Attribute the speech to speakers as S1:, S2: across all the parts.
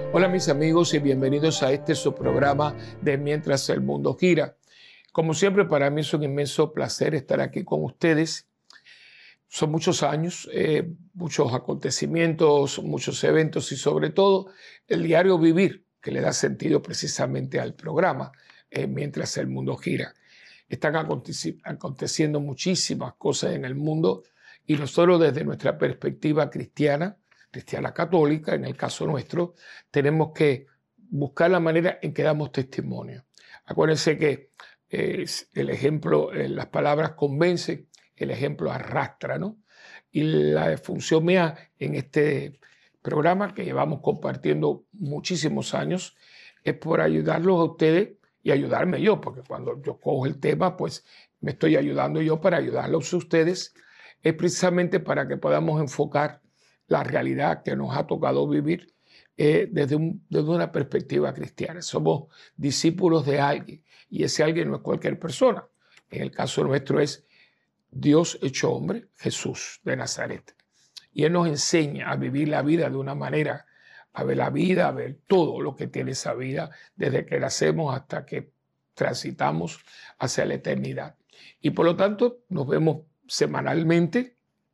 S1: Hola mis amigos y bienvenidos a este su programa de Mientras el Mundo Gira. Como siempre, para mí es un inmenso placer estar aquí con ustedes. Son muchos años, muchos acontecimientos, muchos eventos y sobre todo el diario vivir que le da sentido precisamente al programa Mientras el Mundo Gira. Están aconteciendo muchísimas cosas en el mundo y nosotros desde nuestra perspectiva cristiana católica, en el caso nuestro, tenemos que buscar la manera en que damos testimonio. Acuérdense que el ejemplo, las palabras convencen, el ejemplo arrastra, ¿no? Y la función mía en este programa que llevamos compartiendo muchísimos años es por ayudarlos a ustedes y ayudarme yo, porque cuando yo cojo el tema, pues me estoy ayudando yo para ayudarlos a ustedes, es precisamente para que podamos enfocar la realidad que nos ha tocado vivir desde una perspectiva cristiana. Somos discípulos de alguien y ese alguien no es cualquier persona. En el caso nuestro es Dios hecho hombre, Jesús de Nazaret. Y Él nos enseña a vivir la vida de una manera, a ver la vida, a ver todo lo que tiene esa vida, desde que nacemos hasta que transitamos hacia la eternidad. Y por lo tanto nos vemos semanalmente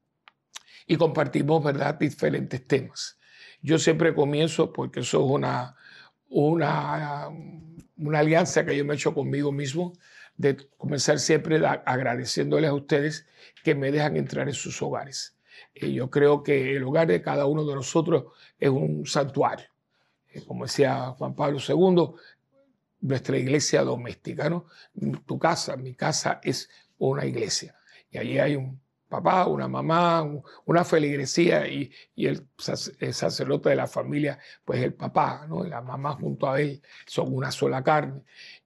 S1: y compartimos, ¿verdad?, diferentes temas. Yo siempre comienzo, porque eso es una alianza que yo me he hecho conmigo mismo, de comenzar siempre agradeciéndoles a ustedes que me dejan entrar en sus hogares. Yo creo que el hogar de cada uno de nosotros es un santuario. Como decía Juan Pablo II, nuestra iglesia doméstica, ¿no? Tu casa, mi casa es una iglesia. Y allí hay un papá, una mamá, una feligresía y el sacerdote de la familia, pues el papá, ¿no? La mamá junto a él son una sola carne.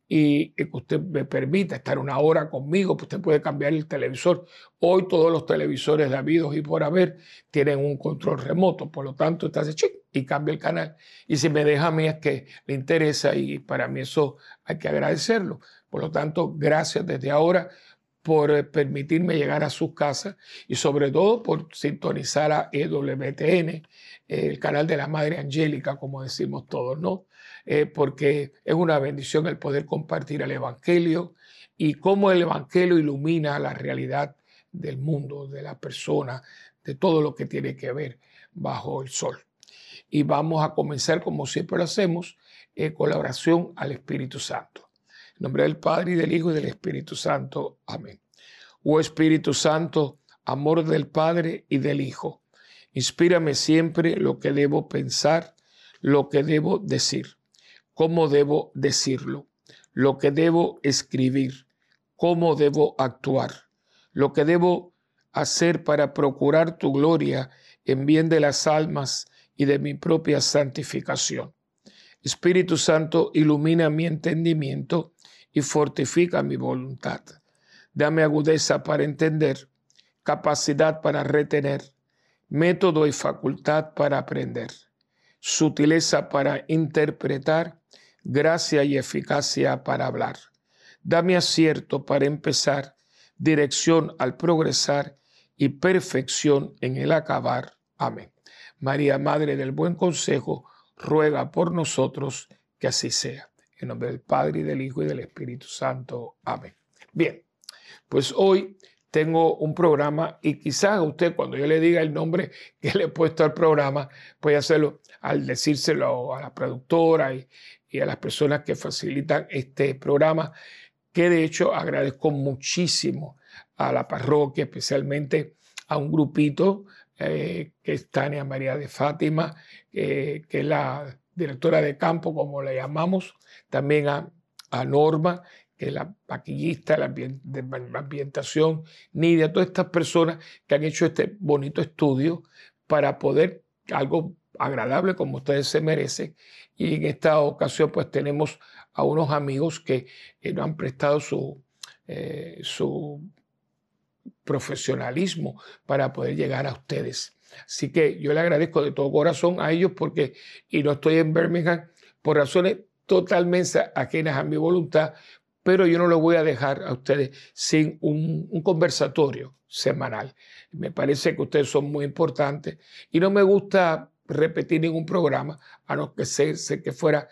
S1: Y que usted me permita estar una hora conmigo, pues usted puede cambiar el televisor. Hoy todos los televisores de habidos y por haber tienen un control remoto, por lo tanto usted hace chic y cambia el canal. Y si me deja a mí es que le interesa y para mí eso hay que agradecerlo. Por lo tanto, gracias desde ahora por permitirme llegar a sus casas y sobre todo por sintonizar a EWTN, el canal de la Madre Angélica, como decimos todos, ¿no? Porque es una bendición el poder compartir el Evangelio y cómo el Evangelio ilumina la realidad del mundo, de la persona, de todo lo que tiene que ver bajo el sol. Y vamos a comenzar, como siempre lo hacemos, con la oración al Espíritu Santo. En nombre del Padre, y del Hijo, y del Espíritu Santo. Amén. Oh Espíritu Santo, amor del Padre y del Hijo, inspírame siempre lo que debo pensar, lo que debo decir, cómo debo decirlo, lo que debo escribir, cómo debo actuar, lo que debo hacer para procurar tu gloria en bien de las almas y de mi propia santificación. Espíritu Santo, ilumina mi entendimiento y fortifica mi voluntad. Dame agudeza para entender, capacidad para retener, método y facultad para aprender, sutileza para interpretar, gracia y eficacia para hablar. Dame acierto para empezar, dirección al progresar y perfección en el acabar. Amén. María, Madre del Buen Consejo, ruega por nosotros que así sea. En nombre del Padre, y del Hijo, y del Espíritu Santo. Amén. Bien, pues hoy tengo un programa y quizás usted cuando yo le diga el nombre que le he puesto al programa, puede hacerlo al decírselo a la productora y a las personas que facilitan este programa, que de hecho agradezco muchísimo a la parroquia, especialmente a un grupito que es Tania María de Fátima, que es la directora de campo, como le llamamos, también a Norma, que es la maquillista de ambientación, Nidia, todas estas personas que han hecho este bonito estudio para poder algo agradable como ustedes se merecen. Y en esta ocasión pues tenemos a unos amigos que nos han prestado su profesionalismo para poder llegar a ustedes. Así que yo le agradezco de todo corazón a ellos porque, y no estoy en Birmingham por razones totalmente ajenas a mi voluntad, pero yo no lo voy a dejar a ustedes sin un conversatorio semanal. Me parece que ustedes son muy importantes y no me gusta repetir ningún programa, a no que sé que fuera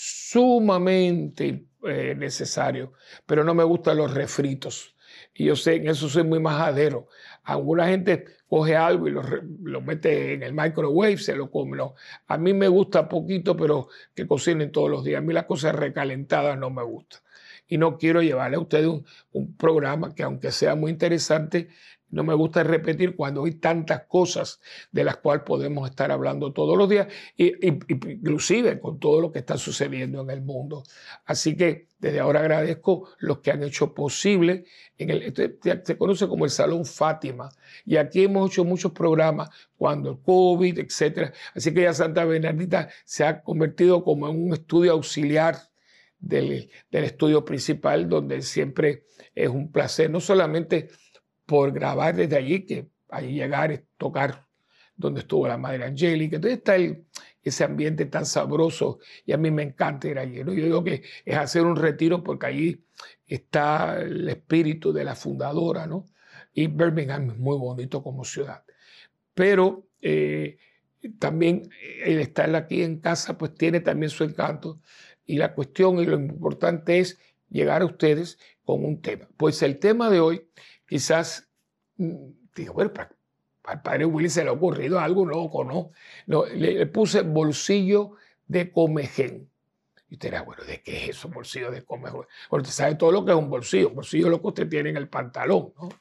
S1: sumamente necesario, pero no me gustan los refritos. Y yo sé, en eso soy muy majadero. Alguna gente coge algo y lo mete en el microwave, se lo come. No. A mí me gusta poquito, pero que cocinen todos los días. A mí las cosas recalentadas no me gustan. Y no quiero llevarle a ustedes un programa que, aunque sea muy interesante, no me gusta repetir cuando hay tantas cosas de las cuales podemos estar hablando todos los días, inclusive con todo lo que está sucediendo en el mundo. Así que desde ahora agradezco los que han hecho posible. Se conoce como el Salón Fátima. Y aquí hemos hecho muchos programas cuando el COVID, etc. Así que ya Santa Bernardita se ha convertido como en un estudio auxiliar del estudio principal, donde siempre es un placer, no solamente por grabar desde allí, que allí llegar es tocar donde estuvo la Madre Angélica. Entonces está ese ambiente tan sabroso y a mí me encanta ir allí, ¿no? Yo digo que es hacer un retiro porque allí está el espíritu de la fundadora, ¿no? Y Birmingham es muy bonito como ciudad. Pero también el estar aquí en casa pues tiene también su encanto, y la cuestión y lo importante es llegar a ustedes con un tema. Pues el tema de hoy quizás, digo, bueno, al padre Willy se le ha ocurrido algo loco, ¿no? No, le puse bolsillo de Comején. Y usted dirá, bueno, ¿de qué es eso, bolsillo de Comején? Porque usted sabe todo lo que es un bolsillo lo que usted tiene en el pantalón, ¿no?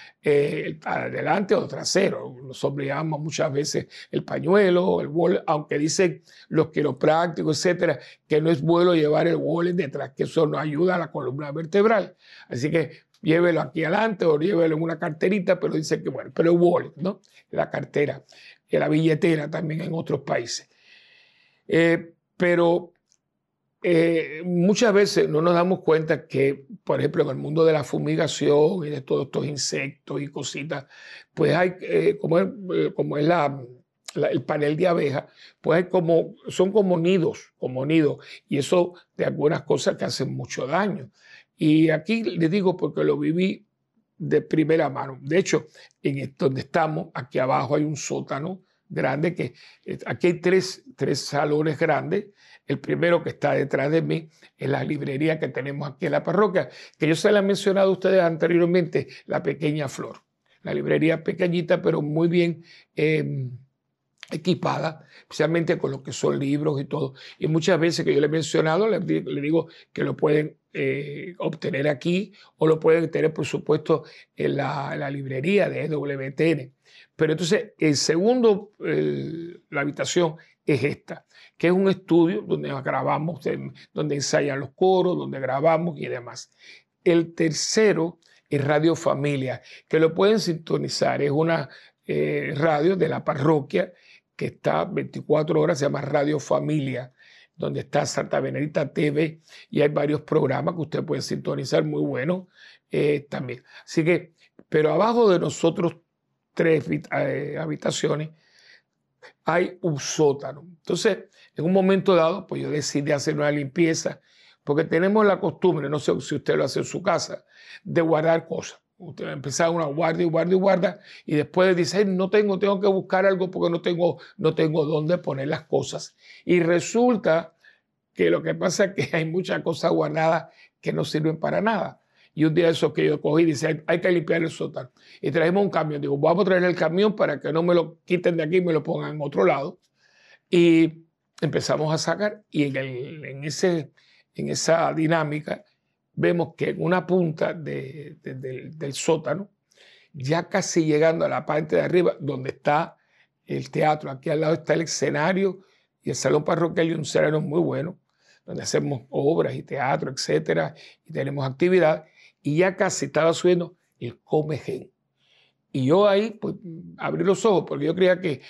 S1: Adelante o trasero. Los hombres llamamos muchas veces el pañuelo, el wallet, aunque dicen los quiroprácticos, etcétera, que no es bueno llevar el wallet detrás, que eso no ayuda a la columna vertebral. Así que llévelo aquí adelante o llévelo en una carterita, pero dice que bueno, pero el wallet, ¿no? La cartera, la billetera también en otros países. Pero muchas veces no nos damos cuenta que, por ejemplo, en el mundo de la fumigación y de todos estos insectos y cositas, pues hay, como es el panel de abejas, pues son como nidos, y eso de algunas cosas que hacen mucho daño. Y aquí les digo porque lo viví de primera mano. De hecho, donde estamos, aquí abajo hay un sótano grande, que aquí hay tres salones grandes. El primero, que está detrás de mí, es la librería que tenemos aquí en la parroquia, que yo se la he mencionado a ustedes anteriormente, la Pequeña Flor. La librería pequeñita, pero muy bien equipada, especialmente con lo que son libros y todo. Y muchas veces que yo le he mencionado, le digo que lo pueden obtener aquí, o lo pueden tener, por supuesto, en la librería de EWTN. Pero entonces, el segundo, la habitación es esta, que es un estudio donde grabamos, donde ensayan los coros, donde grabamos y demás. El tercero es Radio Familia, que lo pueden sintonizar. Es una radio de la parroquia que está 24 horas, se llama Radio Familia, donde está Santa Benedita TV, y hay varios programas que usted puede sintonizar muy buenos también. Así que, pero abajo de nosotros tres habitaciones hay un sótano. Entonces, en un momento dado, pues yo decidí hacer una limpieza, porque tenemos la costumbre, no sé si usted lo hace en su casa, de guardar cosas. Usted empezar una guarda, y después dice, no tengo que buscar algo porque no tengo dónde poner las cosas. Y resulta que lo que pasa es que hay muchas cosas guardadas que no sirven para nada. Y un día eso que yo cogí, dice, hay que limpiar el sótano. Y traemos un camión. Digo, vamos a traer el camión para que no me lo quiten de aquí y me lo pongan en otro lado. Y empezamos a sacar, y en esa dinámica vemos que en una punta del sótano, ya casi llegando a la parte de arriba, donde está el teatro, aquí al lado está el escenario y el salón parroquial, y un escenario muy bueno, donde hacemos obras y teatro, etcétera, y tenemos actividad, y ya casi estaba subiendo el Comején. Y yo ahí pues abrí los ojos, porque yo creía que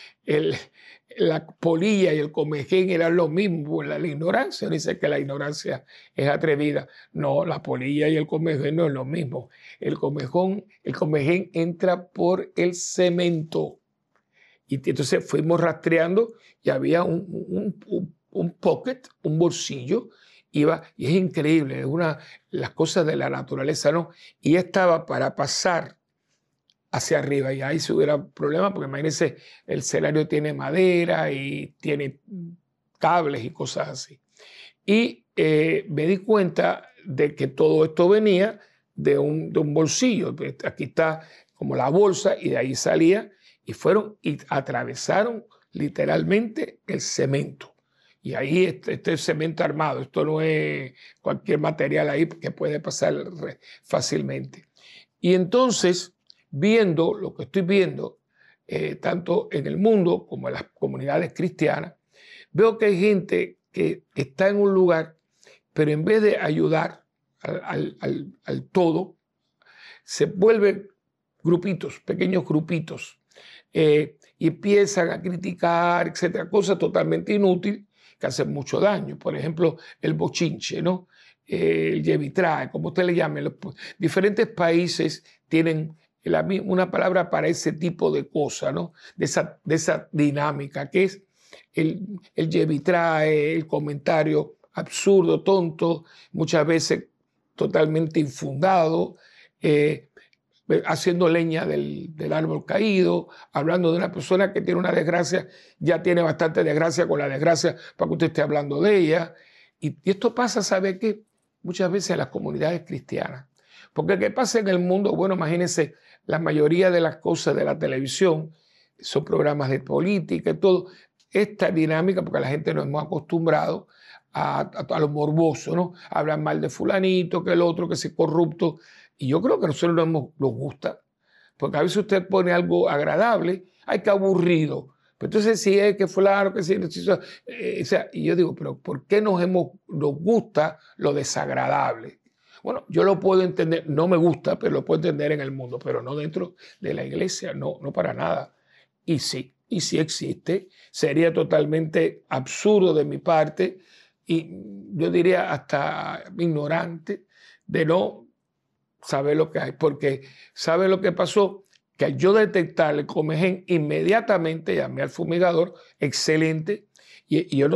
S1: la polilla y el Comején eran lo mismo. La ignorancia, dice que la ignorancia es atrevida. No, la polilla y el Comején no es lo mismo. El Comején entra por el cemento. Y entonces fuimos rastreando y había un pocket, un bolsillo, y es increíble, las cosas de la naturaleza, ¿no? Y estaba para pasar hacia arriba y ahí se hubiera problema porque imagínense, el celario tiene madera y tiene cables y cosas así. Y me di cuenta de que todo esto venía de un bolsillo. Aquí está como la bolsa y de ahí salía y fueron y atravesaron literalmente el cemento. Y ahí este es cemento armado, esto no es cualquier material ahí que puede pasar fácilmente. Y entonces, viendo lo que estoy viendo, tanto en el mundo como en las comunidades cristianas, veo que hay gente que está en un lugar, pero en vez de ayudar al todo, se vuelven grupitos, pequeños grupitos, y empiezan a criticar, etcétera, cosas totalmente inútiles que hacen mucho daño. Por ejemplo, el bochinche, ¿no? El llevitrae, como usted le llame. Los diferentes países tienen una palabra para ese tipo de cosas, ¿no? De esa dinámica que es el llevitrae, el comentario absurdo, tonto, muchas veces totalmente infundado, haciendo leña del árbol caído, hablando de una persona que tiene una desgracia, ya tiene bastante desgracia con la desgracia para que usted esté hablando de ella. Y esto pasa, ¿sabe qué? Muchas veces en las comunidades cristianas. Porque ¿qué pasa en el mundo? Bueno, imagínense, la mayoría de las cosas de la televisión son programas de política y todo. Esta dinámica, porque la gente nos hemos acostumbrado a lo morboso, ¿no? Hablan mal de fulanito, que el otro, que es corrupto. Y yo creo que a nosotros nos gusta, porque a veces usted pone algo agradable, ¡ay, qué aburrido! Pero entonces si es que fulano, que sí, o sea, y yo digo, pero ¿por qué nos gusta lo desagradable? Bueno, yo lo puedo entender, no me gusta, pero lo puedo entender en el mundo, pero no dentro de la iglesia, no para nada. Y sí existe, sería totalmente absurdo de mi parte y yo diría hasta ignorante de no saber lo que hay, porque ¿sabe lo que pasó? Que al yo detectar el comején, inmediatamente llamé al fumigador, excelente, y yo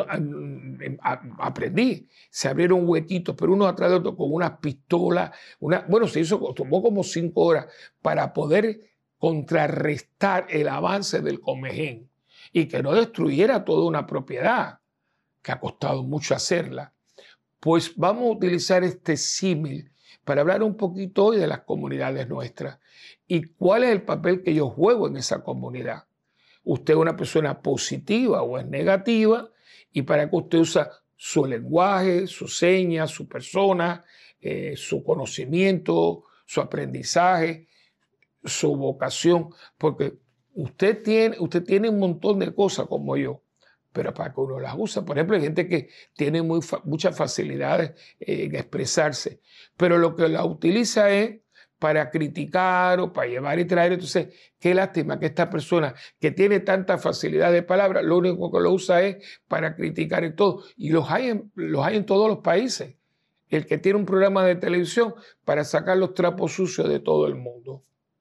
S1: aprendí. Se abrieron huequitos, pero uno atrás de otro con unas pistolas. Bueno, tomó como 5 horas para poder contrarrestar el avance del comején y que no destruyera toda una propiedad, que ha costado mucho hacerla. Pues vamos a utilizar este símil para hablar un poquito hoy de las comunidades nuestras y cuál es el papel que yo juego en esa comunidad. Usted es una persona positiva o es negativa y para que usted usa su lenguaje, sus señas, su persona, su conocimiento, su aprendizaje, su vocación, porque usted tiene un montón de cosas como yo, pero para que uno las usa. Por ejemplo, hay gente que tiene muchas facilidades en expresarse, pero lo que la utiliza es para criticar o para llevar y traer. Entonces, qué lástima que esta persona que tiene tanta facilidad de palabra, lo único que lo usa es para criticar y todo. Y los hay en todos los países. El que tiene un programa de televisión para sacar los trapos sucios de todo el mundo.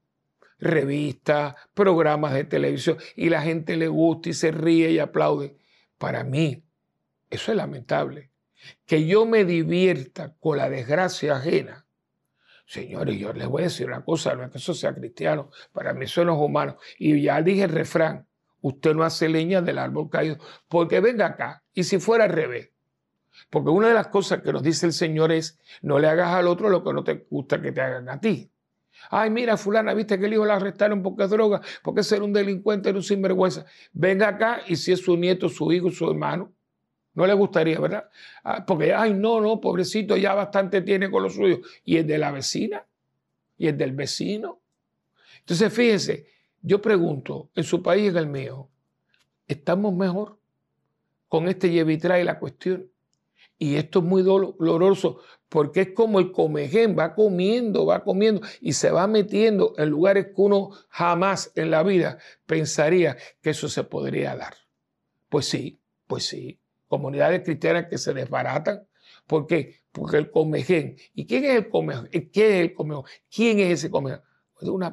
S1: Revistas, programas de televisión, y la gente le gusta y se ríe y aplaude. Para mí, eso es lamentable. Que yo me divierta con la desgracia ajena. Señores, yo les voy a decir una cosa, no es que eso sea cristiano, para mí eso no es humano. Y ya dije el refrán, usted no hace leña del árbol caído, porque venga acá, y si fuera al revés. Porque una de las cosas que nos dice el Señor es, no le hagas al otro lo que no te gusta que te hagan a ti. Ay, mira, fulana, viste que el hijo la arrestaron porque es droga, porque es ser un delincuente, era un sinvergüenza. Venga acá y si es su nieto, su hijo, su hermano, no le gustaría, ¿verdad? Porque, ay, no, pobrecito, ya bastante tiene con lo suyo. Y el de la vecina, y el del vecino. Entonces, fíjense, yo pregunto, en su país y en el mío, ¿estamos mejor con este llevitrae la cuestión? Y esto es muy doloroso porque es como el comején, va comiendo y se va metiendo en lugares que uno jamás en la vida pensaría que eso se podría dar. Pues sí. Comunidades cristianas que se desbaratan. ¿Por qué? Porque el comején. ¿Y quién es el comején? ¿Qué es el comején? ¿Quién es ese comején? Es una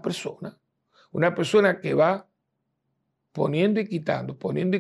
S1: persona que va poniendo y quitando.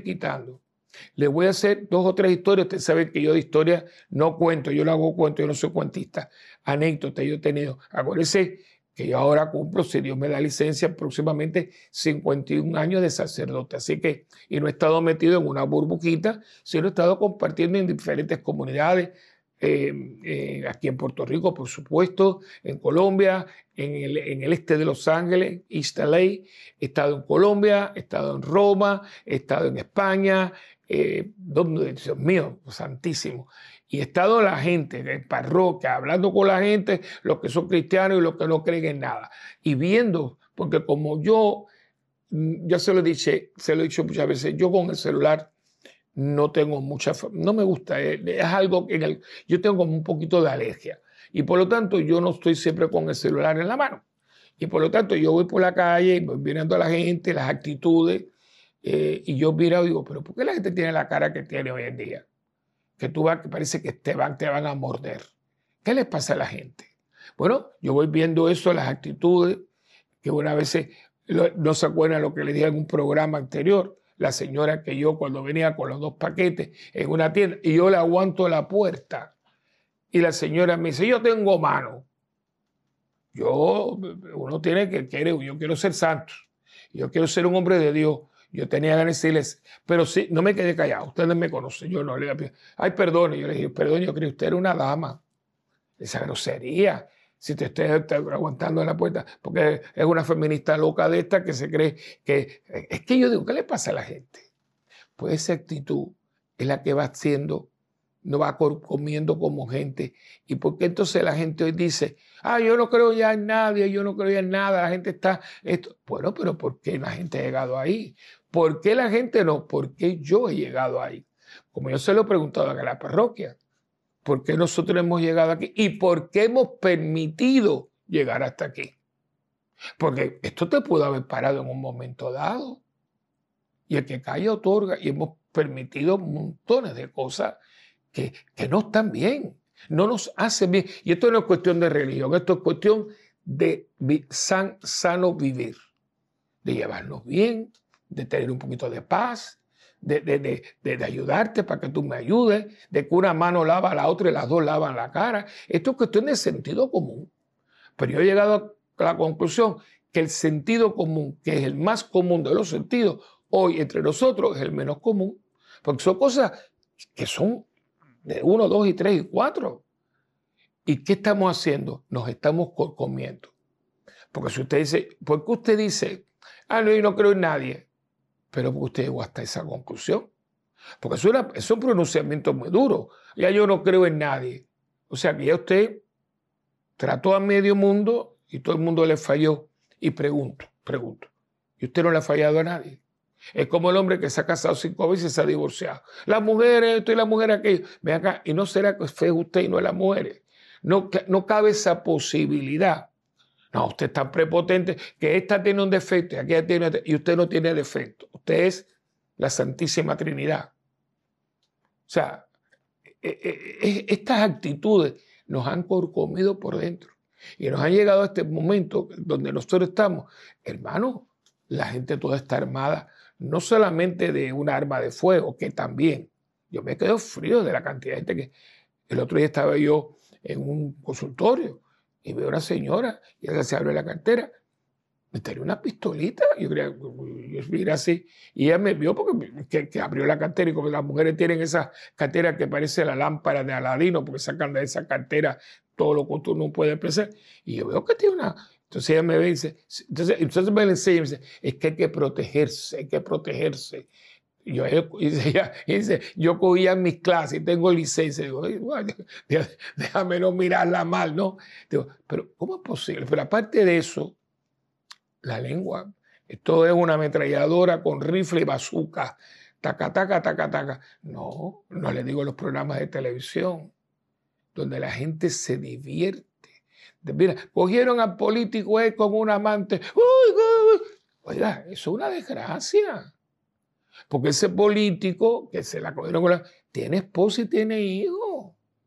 S1: Le voy a hacer 2 o 3 historias. Ustedes saben que yo de historias no cuento, yo no hago cuento, yo no soy cuentista. Anécdotas yo he tenido. Acuérdense que yo ahora cumplo, si Dios me da licencia, próximamente 51 años de sacerdote. Así que, y no he estado metido en una burbujita, sino he estado compartiendo en diferentes comunidades, aquí en Puerto Rico, por supuesto, en Colombia, en el este de Los Ángeles, East LA. He estado en Colombia, he estado en Roma, he estado en España, Dios mío, santísimo. Y he estado la gente en parroquia, hablando con la gente, los que son cristianos y los que no creen en nada. Y viendo, porque como yo, ya se lo he dicho muchas veces, yo con el celular no tengo no me gusta, es algo que yo tengo como un poquito de alergia. Y por lo tanto, yo no estoy siempre con el celular en la mano. Y por lo tanto, yo voy por la calle, voy mirando a la gente, las actitudes, y yo miro y digo, pero ¿por qué la gente tiene la cara que tiene hoy en día? Que tú vas, que parece que te van a morder. ¿Qué les pasa a la gente? Bueno, yo voy viendo eso, las actitudes, que una vez no se acuerdan lo que le dije en un programa anterior, la señora que yo cuando venía con los 2 paquetes en una tienda y yo le aguanto la puerta y la señora me dice, yo tengo mano. Uno tiene yo quiero ser santo, yo quiero ser un hombre de Dios. Yo tenía ganas de decirles, pero sí, no me quedé callado, ustedes me conocen, yo no le dije, ay, perdone, yo le dije, perdón, yo creí que usted era una dama. Esa grosería, si te estés aguantando en la puerta, porque es una feminista loca de esta que se cree que... Es que yo digo, ¿qué le pasa a la gente? Pues esa actitud es la que va haciendo, no va comiendo como gente. ¿Y por qué entonces la gente hoy dice, yo no creo ya en nadie, yo no creo ya en nada, la gente está... Bueno, pero ¿por qué la gente ha llegado ahí? ¿Por qué la gente no? ¿Por qué yo he llegado ahí? Como yo se lo he preguntado a la parroquia. ¿Por qué nosotros hemos llegado aquí? ¿Y por qué hemos permitido llegar hasta aquí? Porque esto te pudo haber parado en un momento dado. Y el que calla otorga. Y hemos permitido montones de cosas que no están bien. No nos hacen bien. Y esto no es cuestión de religión. Esto es cuestión de sano vivir. De llevarnos bien, de tener un poquito de paz, de ayudarte para que tú me ayudes, de que una mano lava a la otra y las dos lavan la cara. Esto es cuestión de sentido común. Pero yo he llegado a la conclusión que el sentido común, que es el más común de los sentidos, hoy entre nosotros es el menos común. Porque son cosas que son de 1, 2 y 3 y 4. ¿Y qué estamos haciendo? Nos estamos comiendo. Porque si usted dice, ¿por qué usted dice, no, yo no creo en nadie? Pero usted llegó hasta esa conclusión. Porque es un pronunciamiento muy duro. Ya yo no creo en nadie. O sea que ya usted trató a medio mundo y todo el mundo le falló. Y pregunto. ¿Y usted no le ha fallado a nadie? Es como el hombre que se ha casado 5 veces y se ha divorciado. Las mujeres esto y la mujer aquello. Ven acá, ¿y no será que fue usted y no las mujeres? No cabe esa posibilidad. No, usted es tan prepotente que esta tiene un defecto y aquella tiene otro, y usted no tiene defecto. Usted es la Santísima Trinidad. O sea, estas actitudes nos han comido por dentro y nos han llegado a este momento donde nosotros estamos. Hermano, la gente toda está armada, no solamente de un arma de fuego, que también. Yo me quedo frío de la cantidad de gente que... El otro día estaba yo en un consultorio y veo a una señora y ella se abre la cartera. Me tenía una pistolita. Yo mira así. Y ella me vio porque que abrió la cartera. Y como las mujeres tienen esas carteras que parece la lámpara de Aladino, porque sacan de esa cartera todo lo que tú no puedes pensar. Y yo veo que tiene una... Entonces ella me ve y dice... Entonces me le enseña y me dice, es que hay que protegerse, hay que protegerse. Y dice, yo cogía mis clases y tengo licencia. Digo, déjame no mirarla mal, ¿no? Digo, pero ¿cómo es posible? Pero aparte de eso, la lengua, esto es una ametralladora con rifle y bazooka. Taca, taca, taca, taca. No le digo los programas de televisión, donde la gente se divierte. Mira, cogieron al político como un amante. Oiga, eso es una desgracia. Porque ese político que se la cogieron tiene esposa y tiene hijos.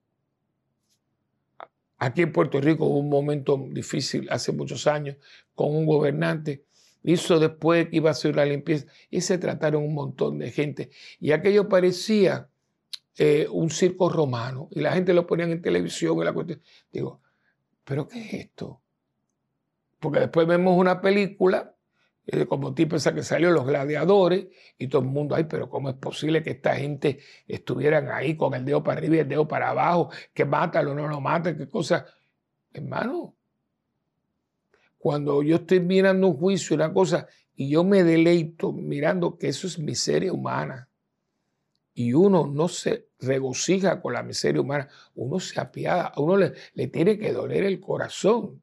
S1: Aquí en Puerto Rico hubo un momento difícil hace muchos años con un gobernante. Hizo después que iba a hacer una limpieza y se trataron un montón de gente. Y aquello parecía un circo romano. Y la gente lo ponían en televisión. Y la cuestión. Digo, ¿pero qué es esto? Porque después vemos una película, como tipo esa que salió, Los Gladiadores, y todo el mundo, ay, pero ¿cómo es posible que esta gente estuvieran ahí con el dedo para arriba y el dedo para abajo? Que mátalo, no lo mata, qué cosa. Hermano, cuando yo estoy mirando un juicio, una cosa, y yo me deleito mirando que eso es miseria humana, y uno no se regocija con la miseria humana, uno se apiada, a uno le tiene que doler el corazón.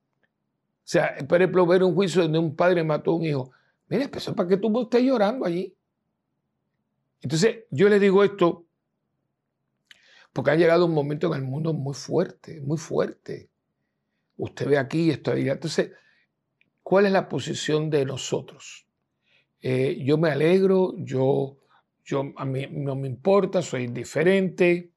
S1: O sea, por ejemplo, ver un juicio donde un padre mató a un hijo. Mire, pues, ¿para qué tú estés llorando allí? Entonces, yo le digo esto porque ha llegado un momento en el mundo muy fuerte, muy fuerte. Usted ve aquí, esto allá. Entonces, ¿cuál es la posición de nosotros? Yo me alegro, a mí no me importa, soy indiferente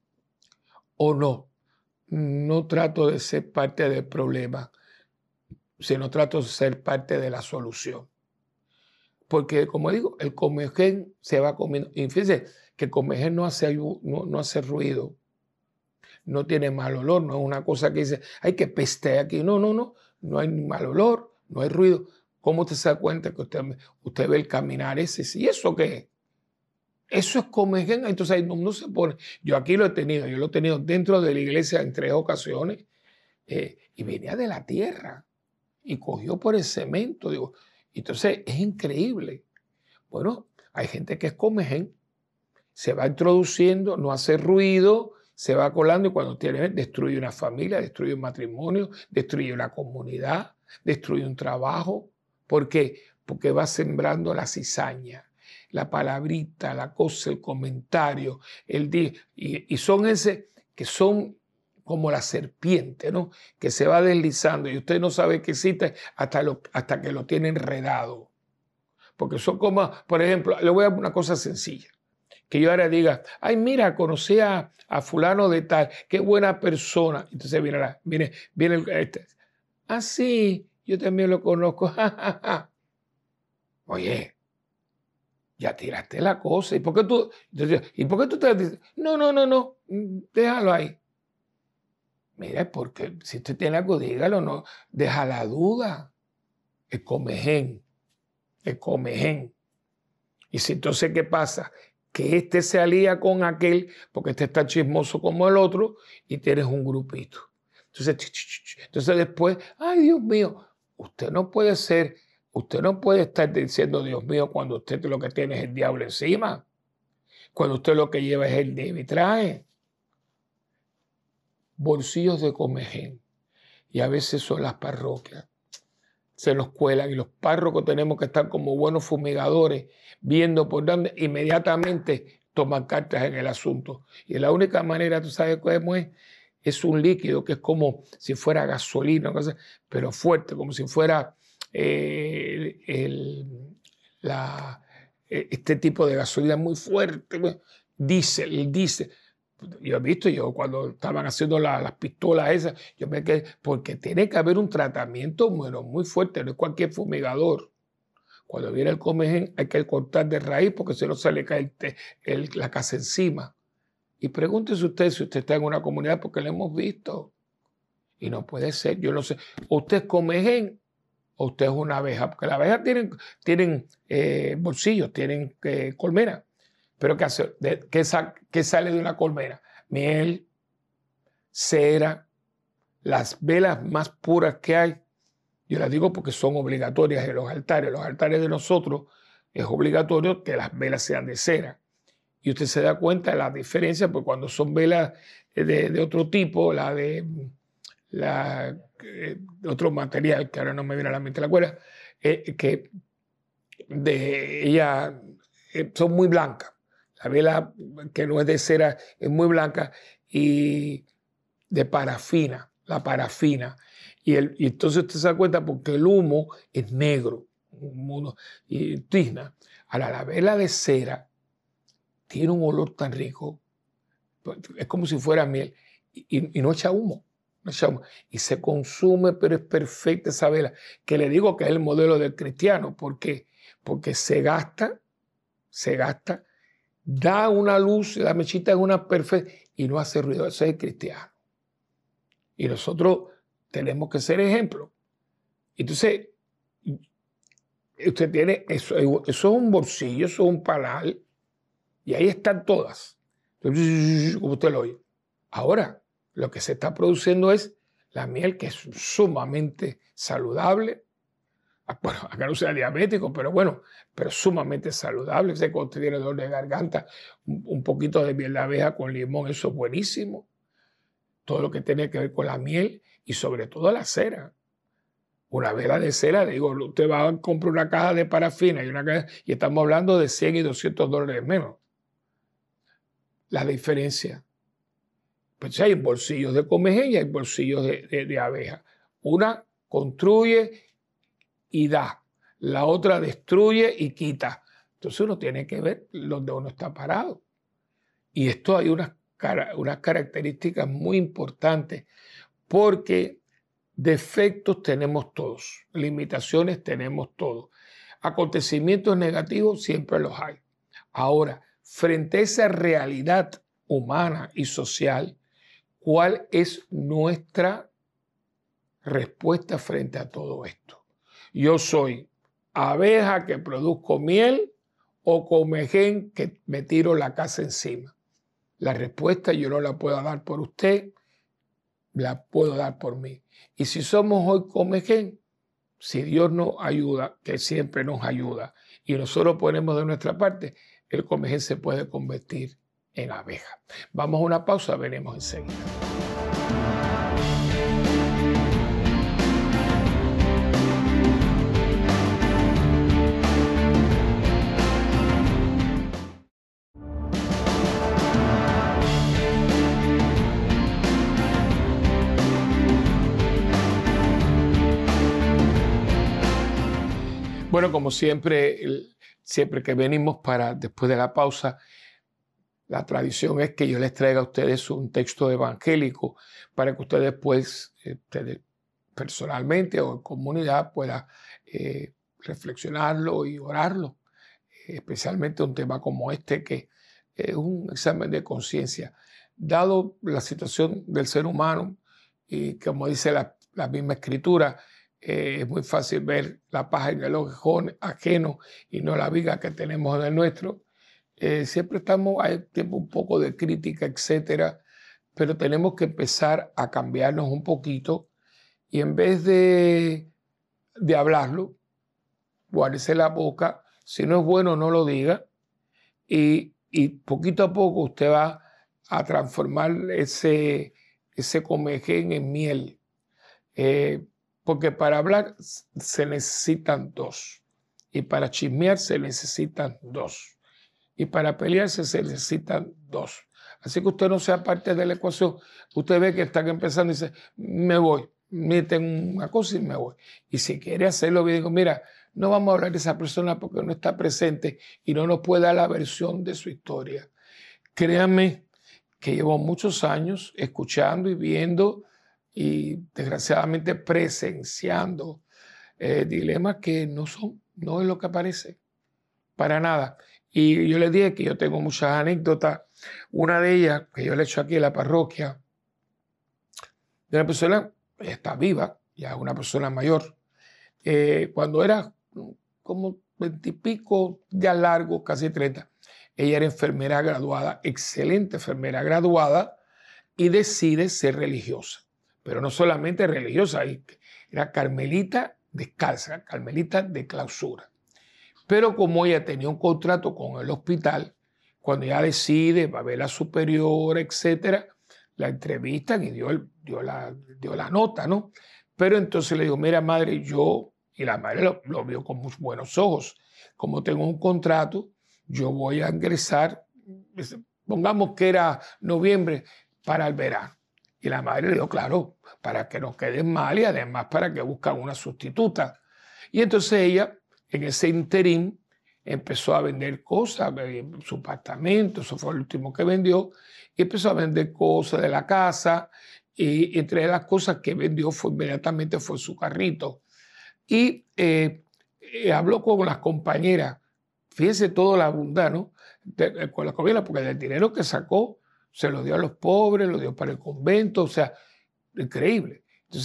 S1: o no. No trato de ser parte del problema, sino trato de ser parte de la solución. Porque, como digo, el comején se va comiendo. Y fíjense que el comején no hace ruido, no tiene mal olor, no es una cosa que dice, ay, que peste aquí. No, no, no, no hay mal olor, no hay ruido. ¿Cómo usted se da cuenta que usted ve el caminar ese? ¿Y eso qué es? Eso es comején. Entonces no se pone. Yo aquí lo he tenido dentro de la iglesia en 3 ocasiones y venía de la tierra y cogió por el cemento. Digo, entonces es increíble. Bueno, hay gente que es comején, se va introduciendo, no hace ruido, se va colando y cuando destruye una familia, destruye un matrimonio, destruye una comunidad, destruye un trabajo. ¿Por qué? Porque va sembrando la cizaña, la palabrita, la cosa, el comentario, y son ese que son como la serpiente, ¿no? Que se va deslizando y usted no sabe que existe hasta que lo tiene enredado. Porque son como, por ejemplo, le voy a dar una cosa sencilla. Que yo ahora diga, ay, mira, conocí a fulano de tal, qué buena persona. Entonces viene este. Ah, sí, yo también lo conozco. Oye, ya tiraste la cosa. ¿Y por qué tú te dices? No, no, no, no, déjalo ahí. Mira, porque si usted tiene algo, dígalo, no, deja la duda. El comején. Y si entonces, ¿qué pasa? Que este se alía con aquel, porque este está chismoso como el otro, y tienes un grupito. Entonces después, ay, Dios mío, usted no puede estar diciendo Dios mío cuando usted lo que tiene es el diablo encima, cuando usted lo que lleva es el de trae. Bolsillos de comején. Y a veces son las parroquias. Se nos cuelan y los párrocos tenemos que estar como buenos fumigadores, viendo por dónde inmediatamente toman cartas en el asunto. Y la única manera, tú sabes cómo es un líquido que es como si fuera gasolina, pero fuerte, como si fuera este tipo de gasolina muy fuerte, diésel. Yo he visto, cuando estaban haciendo las pistolas esas, yo me quedé, porque tiene que haber un tratamiento muy fuerte, no es cualquier fumigador. Cuando viene el comején hay que cortar de raíz porque si no se le cae la casa encima. Y pregúntese usted si usted está en una comunidad porque lo hemos visto. Y no puede ser, yo no sé. O usted es comején o usted es una abeja, porque las abejas tienen bolsillos, tienen colmena. Pero ¿qué hace? ¿Qué sale de una colmena? Miel, cera, las velas más puras que hay. Yo las digo porque son obligatorias en los altares. Los altares de nosotros es obligatorio que las velas sean de cera. Y usted se da cuenta de la diferencia, porque cuando son velas de otro tipo, de otro material, que ahora no me viene a la mente la cuerda, que de ella son muy blancas. La vela que no es de cera es muy blanca y de parafina, la parafina. Y entonces usted se da cuenta porque el humo es negro y tizna. Ahora, la vela de cera tiene un olor tan rico, es como si fuera miel y no echa humo. No echa humo. Y se consume, pero es perfecta esa vela, que le digo que es el modelo del cristiano. ¿Por qué? Porque se gasta, da una luz, la mechita es una perfecta y no hace ruido. Eso es el cristiano. Y nosotros tenemos que ser ejemplo. Entonces, usted tiene eso es un bolsillo, eso es un panal, y ahí están todas. Entonces, como usted lo oye. Ahora, lo que se está produciendo es la miel, que es sumamente saludable. Bueno, acá no sea diabético, pero bueno, pero sumamente saludable. Sé que usted tiene dolor de garganta, un poquito de miel de abeja con limón, eso es buenísimo. Todo lo que tiene que ver con la miel y sobre todo la cera. Una vela de cera, digo, usted va a comprar una caja de parafina y estamos hablando de 100 y $200 menos. La diferencia. Pues hay bolsillos de comején y hay bolsillos de abeja. Una construye y da, la otra destruye y quita. Entonces uno tiene que ver dónde uno está parado. Y esto hay unas características muy importantes, porque defectos tenemos todos, limitaciones tenemos todos, acontecimientos negativos siempre los hay. Ahora, frente a esa realidad humana y social, ¿cuál es nuestra respuesta frente a todo esto? Yo soy abeja que produzco miel o comején que me tiro la casa encima. La respuesta yo no la puedo dar por usted, la puedo dar por mí. Y si somos hoy comején, si Dios nos ayuda, que siempre nos ayuda, y nosotros ponemos de nuestra parte, el comején se puede convertir en abeja. Vamos a una pausa, veremos enseguida. Bueno, como siempre, siempre que venimos después de la pausa, la tradición es que yo les traiga a ustedes un texto evangélico para que ustedes, pues, personalmente o en comunidad puedan reflexionarlo y orarlo, especialmente un tema como este, que es un examen de conciencia. Dado la situación del ser humano y como dice la misma escritura, es muy fácil ver la paja en el ojo ajeno y no la viga que tenemos en el nuestro. Siempre hay tiempo un poco de crítica, etcétera, pero tenemos que empezar a cambiarnos un poquito y en vez de hablarlo, guárdese la boca. Si no es bueno, no lo diga, y poquito a poco usted va a transformar ese comején en miel. Porque para hablar se necesitan dos, y para chismear se necesitan dos, y para pelearse se necesitan dos. Así que usted no sea parte de la ecuación. Usted ve que están empezando y dice, me voy, meten una cosa y me voy. Y si quiere hacerlo bien, digo, mira, no vamos a hablar de esa persona porque no está presente y no nos puede dar la versión de su historia. Créanme que llevo muchos años escuchando y viendo y desgraciadamente presenciando dilemas que no es lo que parece, para nada. Y yo les dije que yo tengo muchas anécdotas. Una de ellas, que yo le he hecho aquí en la parroquia, de una persona, ella está viva, ya es una persona mayor, cuando era como 20 y pico, ya largo, casi 30, ella era enfermera graduada, excelente enfermera graduada, y decide ser religiosa. Pero no solamente religiosa, era carmelita descalza, carmelita de clausura. Pero como ella tenía un contrato con el hospital, cuando ella decide, va a ver la superiora, etcétera, la entrevistan y dio la nota, ¿no? Pero entonces le digo, mira madre, y la madre lo vio con muy buenos ojos, como tengo un contrato, yo voy a ingresar, pongamos que era noviembre, para el verano. Y la madre le dijo, claro, para que no queden mal y además para que buscan una sustituta. Y entonces ella, en ese interín, empezó a vender cosas, su apartamento, eso fue el último que vendió, y empezó a vender cosas de la casa, y entre las cosas que vendió inmediatamente fue su carrito. Y habló con las compañeras, fíjense toda la bondad, ¿no? Con la comida, porque del dinero que sacó, se lo dio a los pobres, lo dio para el convento, o sea, increíble. Entonces,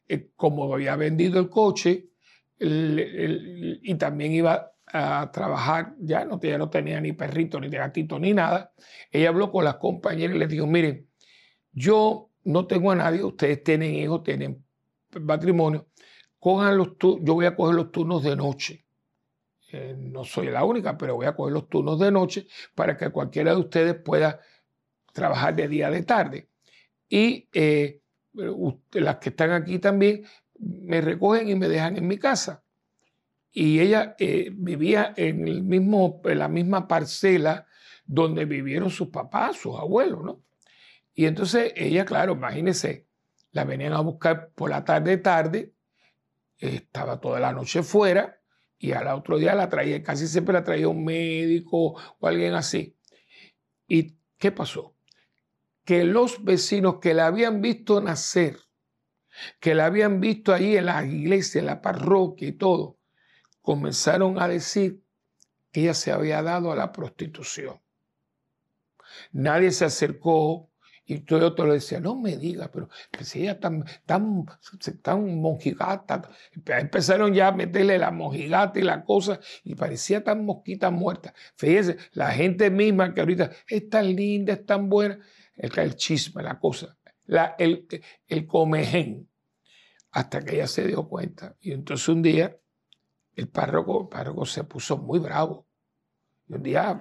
S1: como había vendido el coche y también iba a trabajar, ya no tenía ni perrito, ni gatito, ni nada, ella habló con las compañeras y les dijo, miren, yo no tengo a nadie, ustedes tienen hijos, tienen matrimonio, yo voy a coger los turnos de noche. No soy la única, pero voy a coger los turnos de noche para que cualquiera de ustedes pueda trabajar de día de tarde. Y las que están aquí también me recogen y me dejan en mi casa. Y ella vivía en la misma parcela donde vivieron sus papás, sus abuelos, ¿no? Y entonces ella, claro, imagínense, la venían a buscar por la tarde, estaba toda la noche fuera y al otro día la traía, casi siempre la traía un médico o alguien así. ¿Y qué pasó? Que los vecinos que la habían visto nacer, que la habían visto ahí en la iglesia, en la parroquia y todo, comenzaron a decir que ella se había dado a la prostitución. Nadie se acercó y todo el otro le decía, no me diga, pero si ella tan monjigata. Empezaron ya a meterle la monjigata y la cosa y parecía tan mosquita muerta. Fíjense, la gente misma que ahorita es tan linda, es tan buena, el chisme, la cosa, el comején, hasta que ella se dio cuenta. Y entonces un día el párroco se puso muy bravo. Y un día,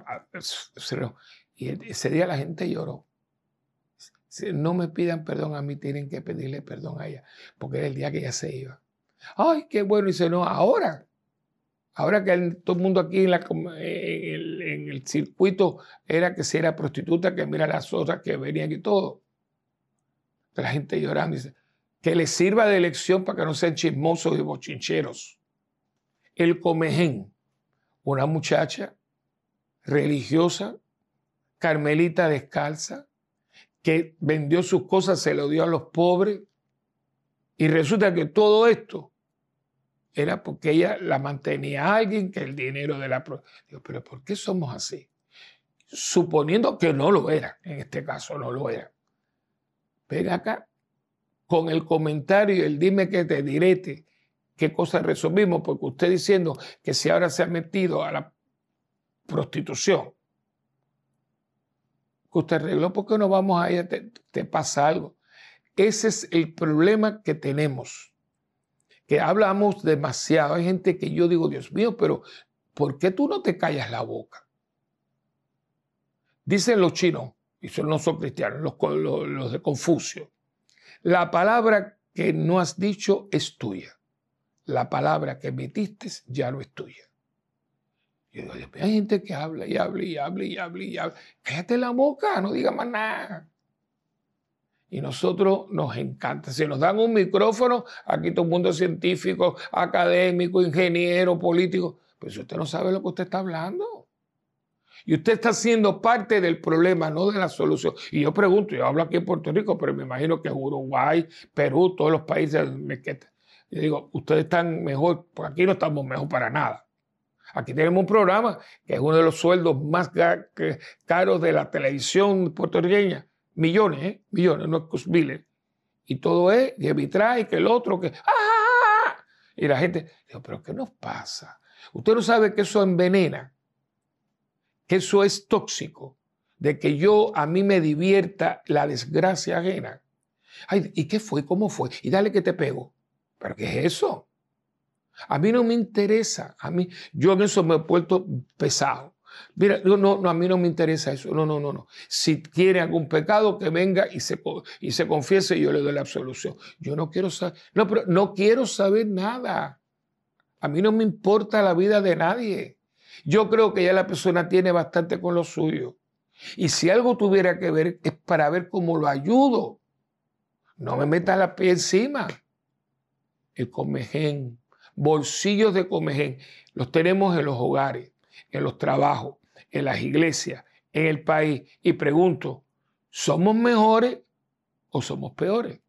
S1: y ese día la gente lloró. No me pidan perdón a mí, tienen que pedirle perdón a ella, porque era el día que ella se iba. Ay, qué bueno. Y dice, no, ahora que todo el mundo aquí en el circuito era que si era prostituta, que mira las otras que venían y todo. La gente llorando, dice, que les sirva de lección para que no sean chismosos y bochincheros. El comején, una muchacha religiosa, carmelita descalza, que vendió sus cosas, se lo dio a los pobres, y resulta que todo esto era porque ella la mantenía a alguien, que el dinero de la... Digo, pero ¿por qué somos así? Suponiendo que no lo era, en este caso no lo era. Ven acá, con el comentario y el dime que te direte, qué cosas resolvimos, porque usted diciendo que si ahora se ha metido a la prostitución, que usted arregló, ¿por qué no vamos a ella? Te pasa algo. Ese es el problema que tenemos, que hablamos demasiado. Hay gente que yo digo, Dios mío, pero ¿por qué tú no te callas la boca? Dicen los chinos, y no son cristianos, los de Confucio, la palabra que no has dicho es tuya. La palabra que metiste ya no es tuya. Yo digo, hay gente que habla y habla y habla y habla y habla. Cállate la boca, no digas más nada. Y nosotros nos encanta. Si nos dan un micrófono, aquí todo el mundo es científico, académico, ingeniero, político. Pero si usted no sabe lo que usted está hablando. Y usted está siendo parte del problema, no de la solución. Y yo pregunto, yo hablo aquí en Puerto Rico, pero me imagino que Uruguay, Perú, todos los países. Yo digo, ustedes están mejor, porque aquí no estamos mejor para nada. Aquí tenemos un programa que es uno de los sueldos más caros de la televisión puertorriqueña. Millones, millones, no es miles. Y todo es que vitrae, que el otro, que... ¡ah! Y la gente, digo, ¿pero qué nos pasa? Usted no sabe que eso envenena, que eso es tóxico, de que a mí me divierta la desgracia ajena. Ay, ¿y qué fue? ¿Cómo fue? Y dale que te pego. ¿Pero qué es eso? A mí no me interesa. Yo en eso me he puesto pesado. Mira, a mí no me interesa eso. No. Si tiene algún pecado, que venga y se confiese y yo le doy la absolución. Yo no quiero saber. No, pero no quiero saber nada. A mí no me importa la vida de nadie. Yo creo que ya la persona tiene bastante con lo suyo. Y si algo tuviera que ver, es para ver cómo lo ayudo. No me meta la pie encima. El comején. Bolsillos de comején. Los tenemos en los hogares, en los trabajos, en las iglesias, en el país. Y pregunto, ¿somos mejores o somos peores?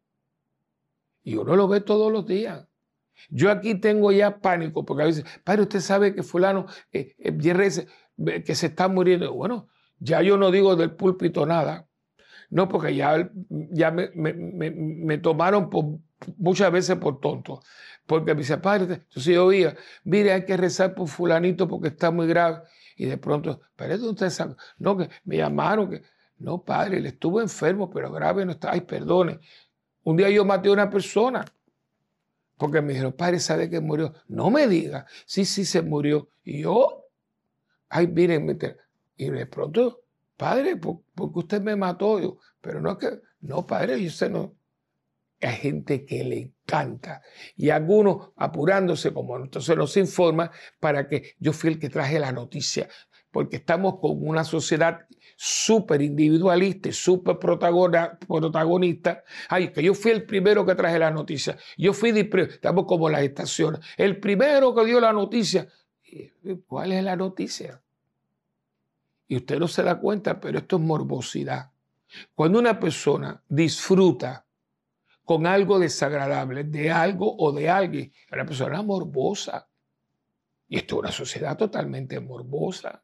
S1: Y uno lo ve todos los días. Yo aquí tengo ya pánico, porque a veces, padre, usted sabe que fulano, que se está muriendo. Bueno, ya yo no digo del púlpito nada. No, porque ya me tomaron muchas veces por tonto. Porque me dice, padre, entonces yo oía, mire, hay que rezar por fulanito porque está muy grave. Y de pronto, pero ¿dónde usted sabe? No, que me llamaron, que no, padre, él estuvo enfermo, pero grave no está. Ay, perdone. Un día yo maté a una persona porque me dijeron, padre, ¿sabe que murió? No me diga. Sí, sí, se murió. Y yo, ay, miren, y de pronto, padre, ¿por qué usted me mató? Yo, pero no es que, no, padre, yo sé, no. Hay gente que le encanta. Y algunos apurándose, como entonces nos informa, para que yo fui el que traje la noticia. Porque estamos con una sociedad súper individualista y súper protagonista. Ay, que yo fui el primero que traje la noticia. Yo fui, estamos como las estaciones. El primero que dio la noticia. ¿Cuál es la noticia? Y usted no se da cuenta, pero esto es morbosidad. Cuando una persona disfruta con algo desagradable, de algo o de alguien, es una persona morbosa. Y esto es una sociedad totalmente morbosa.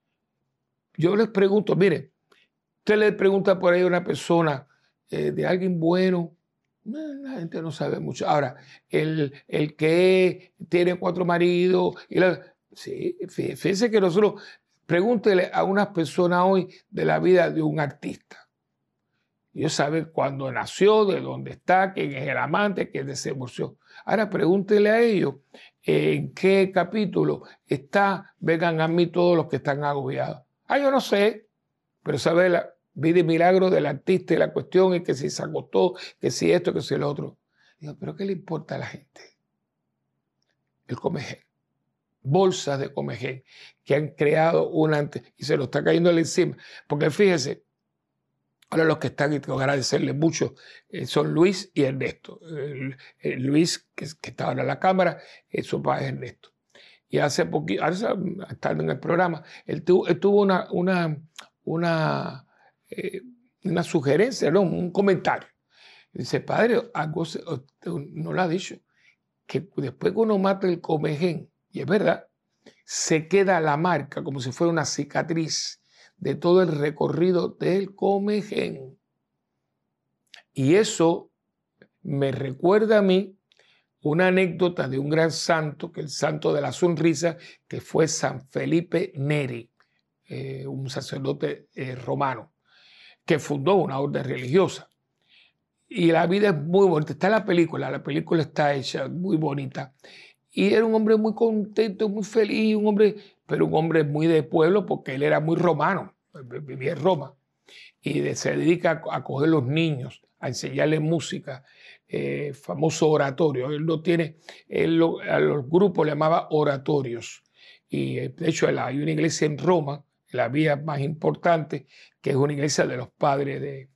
S1: Yo les pregunto, mire, usted le pregunta por ahí a una persona de alguien bueno, la gente no sabe mucho. Ahora, el que tiene 4 maridos, sí, fíjense que nosotros, pregúntele a unas personas hoy de la vida de un artista. Ellos saben cuándo nació, de dónde está, quién es el amante, quién se divorció. Ahora pregúntele a ellos en qué capítulo está, vengan a mí todos los que están agobiados. Yo no sé, pero sabe la vida y milagro del artista y la cuestión es que si se acostó, que si esto, que si lo otro. Digo, pero ¿qué le importa a la gente? El comején. Bolsas de comején que han creado y se lo está cayendo encima. Porque fíjese, ahora los que están, y tengo que agradecerles mucho, son Luis y Ernesto. Luis, que está ahora en la cámara, su papá es Ernesto. Y hace poquito, estando en el programa, él tuvo una sugerencia, ¿no? Un comentario. Dice, padre, algo no lo ha dicho, que después que uno mata el comején, y es verdad, se queda la marca como si fuera una cicatriz de todo el recorrido del comején. Y eso me recuerda a mí una anécdota de un gran santo, que es el santo de la sonrisa, que fue San Felipe Neri, un sacerdote romano, que fundó una orden religiosa. Y la vida es muy bonita. Está la película está hecha muy bonita. Y era un hombre muy contento, muy feliz, pero un hombre muy de pueblo porque él era muy romano, vivía en Roma. Y se dedica a coger los niños, a enseñarles música, famoso oratorio. Él no tiene, a los grupos le llamaba oratorios. Y de hecho hay una iglesia en Roma, la vía más importante, que es una iglesia de los padres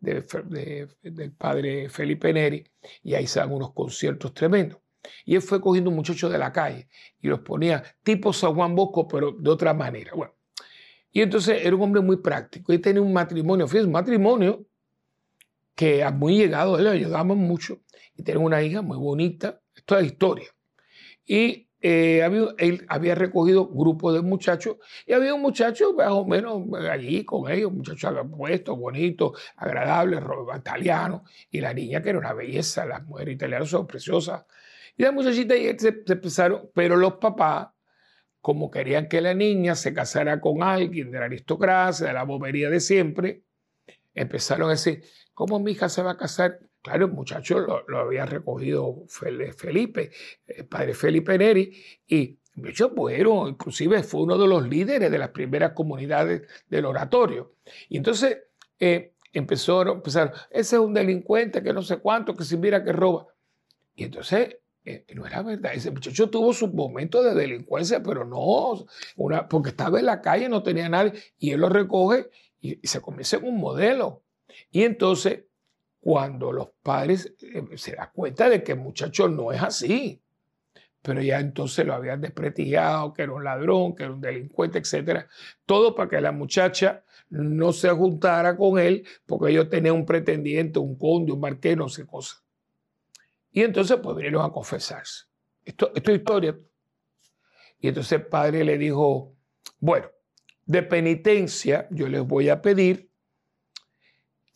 S1: del padre Felipe Neri, y ahí se dan unos conciertos tremendos. Y él fue cogiendo un muchacho de la calle y los ponía tipo San Juan Bosco, pero de otra manera. Bueno, y entonces era un hombre muy práctico. Y tenía un matrimonio, fíjense, un matrimonio que muy llegado a él, le ayudaban mucho. Y tenía una hija muy bonita. Esto es historia. Y él había recogido grupos de muchachos y había un muchacho más o menos allí con ellos, un muchacho puesto, bonito, agradable, italiano, y la niña que era una belleza. Las mujeres italianas son preciosas. Y la muchachita y él se empezaron, pero los papás, como querían que la niña se casara con alguien de la aristocracia, de la bobería de siempre, empezaron a decir, ¿cómo mi hija se va a casar? Claro, el muchacho lo había recogido Felipe, el padre Felipe Neri, y de hecho, bueno, inclusive fue uno de los líderes de las primeras comunidades del oratorio. Y entonces empezaron, ese es un delincuente que no sé cuánto, que se mira que roba. Y entonces no era verdad. Ese muchacho tuvo sus momentos de delincuencia, pero no, porque estaba en la calle, no tenía nadie, y él lo recoge y se convierte en un modelo. Y entonces, cuando los padres se dan cuenta de que el muchacho no es así, pero ya entonces lo habían desprestigiado, que era un ladrón, que era un delincuente, etc. Todo para que la muchacha no se juntara con él, porque ellos tenían un pretendiente, un conde, un marqués, no sé cosa. Y entonces pues vinieron a confesarse. Esto es historia. Y entonces el padre le dijo, bueno, de penitencia yo les voy a pedir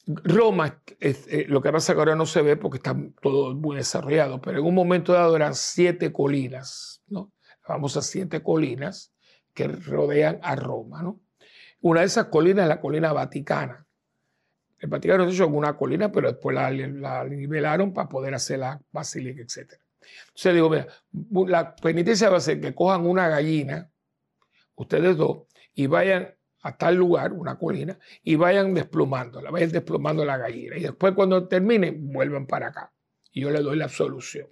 S1: Roma, lo que pasa es que ahora no se ve porque está todo muy desarrollado, pero en un momento dado eran 7 colinas, ¿no? Vamos a 7 colinas que rodean a Roma, ¿no? Una de esas colinas es la colina Vaticana. El Vaticano se hizo en una colina, pero después la nivelaron para poder hacer la basílica, etc. Entonces digo, mira, la penitencia va a ser que cojan una gallina, ustedes dos, y vayan a tal lugar, una colina, y vayan desplumando la gallina. Y después cuando terminen, vuelven para acá. Y yo le doy la absolución.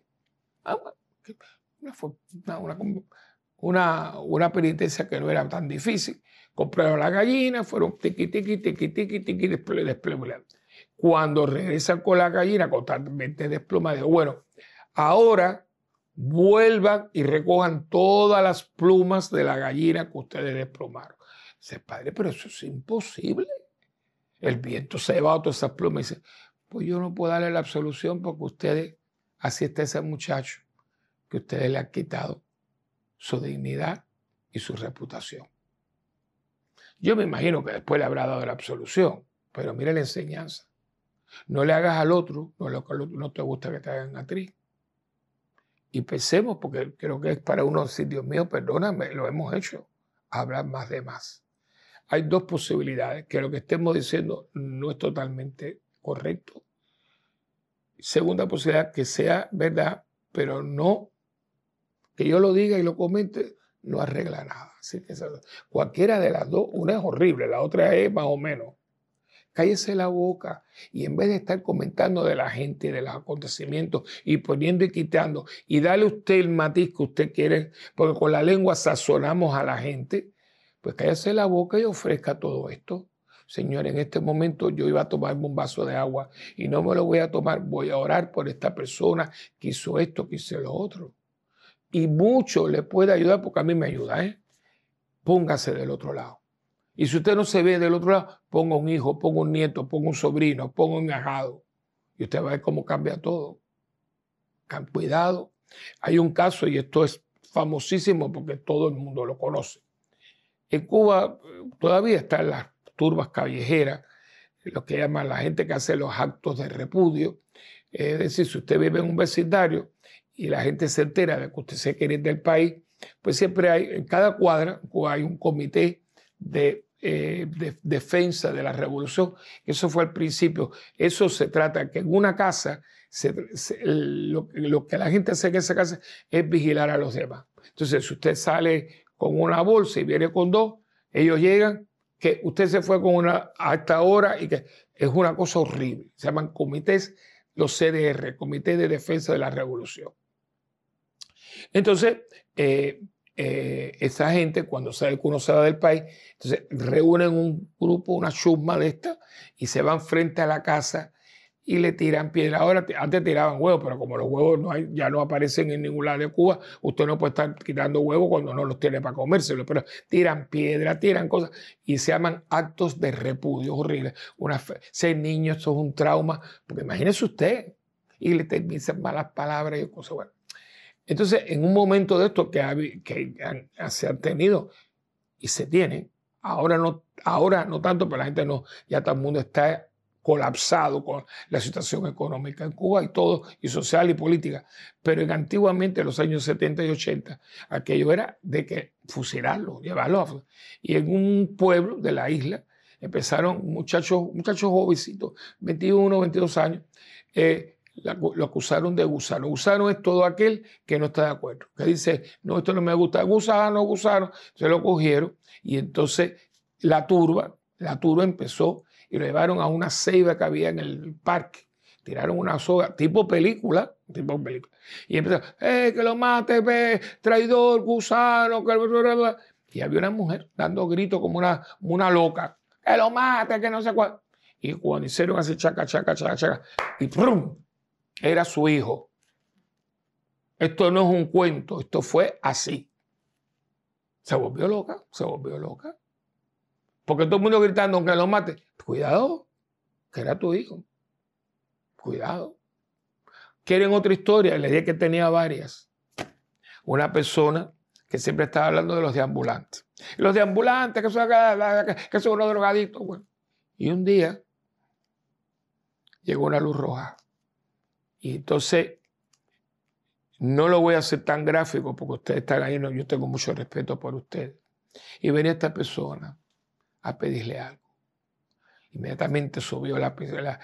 S1: Una penitencia que no era tan difícil. Compraron la gallina, fueron tiqui, tiqui, tiqui, tiqui, tiqui, desplumando. Cuando regresan con la gallina totalmente desplumada, bueno, ahora vuelvan y recojan todas las plumas de la gallina que ustedes desplumaron. Dice, padre, pero eso es imposible. El viento se ha llevado todas esas plumas. Y dice, pues yo no puedo darle la absolución porque ustedes, así está ese muchacho, que ustedes le han quitado su dignidad y su reputación. Yo me imagino que después le habrá dado la absolución, pero mire la enseñanza. No le hagas al otro lo que no te gusta que te hagan a ti. Y pensemos, porque creo que es para uno decir, Dios mío, perdóname, lo hemos hecho. Hablar más de más. Hay 2 posibilidades, que lo que estemos diciendo no es totalmente correcto. Segunda posibilidad, que sea verdad, pero no, que yo lo diga y lo comente, no arregla nada. Así que cualquiera de las dos, una es horrible, la otra es más o menos. Cállese la boca y en vez de estar comentando de la gente, de los acontecimientos y poniendo y quitando y dale usted el matiz que usted quiere, porque con la lengua sazonamos a la gente, pues cállese la boca y ofrezca todo esto. Señor, en este momento yo iba a tomarme un vaso de agua y no me lo voy a tomar, voy a orar por esta persona que hizo esto, que hizo lo otro. Y mucho le puede ayudar porque a mí me ayuda, ¿eh? Póngase del otro lado. Y si usted no se ve del otro lado, ponga un hijo, ponga un nieto, ponga un sobrino, ponga un ahijado. Y usted va a ver cómo cambia todo. Cuidado. Hay un caso, y esto es famosísimo porque todo el mundo lo conoce. En Cuba todavía están las turbas callejeras, lo que llaman la gente que hace los actos de repudio. Es decir, si usted vive en un vecindario y la gente se entera de que usted se quiere ir del país, pues siempre hay, en cada cuadra, hay un comité de defensa de la revolución. Eso fue al principio. Eso se trata que en una casa, lo que la gente hace en esa casa es vigilar a los demás. Entonces, si usted sale con una bolsa y viene con 2, ellos llegan, que usted se fue con una a esta hora y que es una cosa horrible. Se llaman comités, los CDR, Comité de Defensa de la Revolución. Entonces, esa gente, cuando sabe que uno se va del país, entonces reúnen un grupo, una chusma de esta, y se van frente a la casa y le tiran piedra. Ahora, antes tiraban huevos, pero como los huevos ya no aparecen en ningún lado de Cuba, usted no puede estar quitando huevos cuando no los tiene para comérselos, pero tiran piedra, tiran cosas, y se llaman actos de repudio horribles. Ser niño, eso es un trauma, porque imagínese usted, y le dicen malas palabras y cosas buenas. Entonces, en un momento de esto que se han tenido y se tienen, ahora no tanto, pero la gente no, ya todo el mundo está colapsado con la situación económica en Cuba y todo, y social y política. Pero antiguamente, en los años 70 y 80, aquello era de que fusilarlo, llevarlo. Y en un pueblo de la isla empezaron muchachos jovencitos, 21, 22 años, lo acusaron de gusano. Gusano es todo aquel que no está de acuerdo, que dice, no, esto no me gusta, gusano, se lo cogieron y entonces la turba empezó y lo llevaron a una ceiba que había en el parque, tiraron una soga, tipo película, y empezaron, que lo mate, traidor, gusano, y había una mujer dando gritos como una loca, que lo mate, que no sé cuál, y cuando hicieron así chaca, y ¡prum! Era su hijo. Esto no es un cuento, esto fue así. Se volvió loca. Porque todo el mundo gritando que lo mate. Cuidado, que era tu hijo. Cuidado. ¿Quieren otra historia? Les dije que tenía varias. Una persona que siempre estaba hablando de los deambulantes. Y los deambulantes, que son unos drogaditos. Bueno. Y un día llegó una luz roja. Y entonces, no lo voy a hacer tan gráfico porque ustedes están ahí, no, yo tengo mucho respeto por ustedes. Y venía esta persona a pedirle algo. Inmediatamente subió la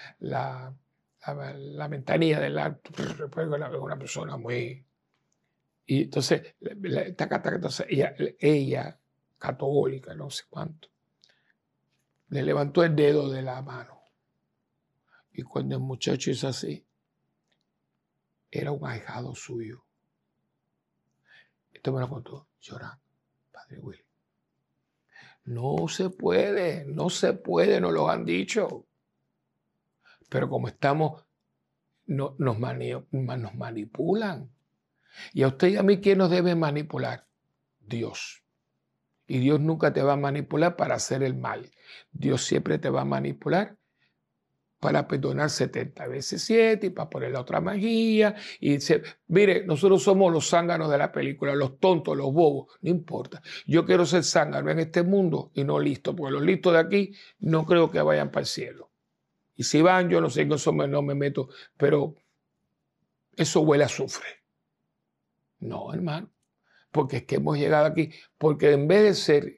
S1: ventanilla del auto, una persona muy... Y entonces, entonces ella, católica, no sé cuánto, le levantó el dedo de la mano. Y cuando el muchacho hizo así, era un ahijado suyo. Esto me lo contó llorando, Padre Willy. No se puede, nos lo han dicho. Pero como estamos, nos manipulan. Y a usted y a mí, ¿quién nos debe manipular? Dios. Y Dios nunca te va a manipular para hacer el mal. Dios siempre te va a manipular para perdonar 70 veces 7 y para poner la otra magia. Mire, nosotros somos los zánganos de la película, los tontos, los bobos, no importa. Yo quiero ser zángano en este mundo y no listo, porque los listos de aquí no creo que vayan para el cielo. Y si van, yo no sé, no me meto, pero eso huele a azufre. No, hermano, porque es que hemos llegado aquí, porque en vez de ser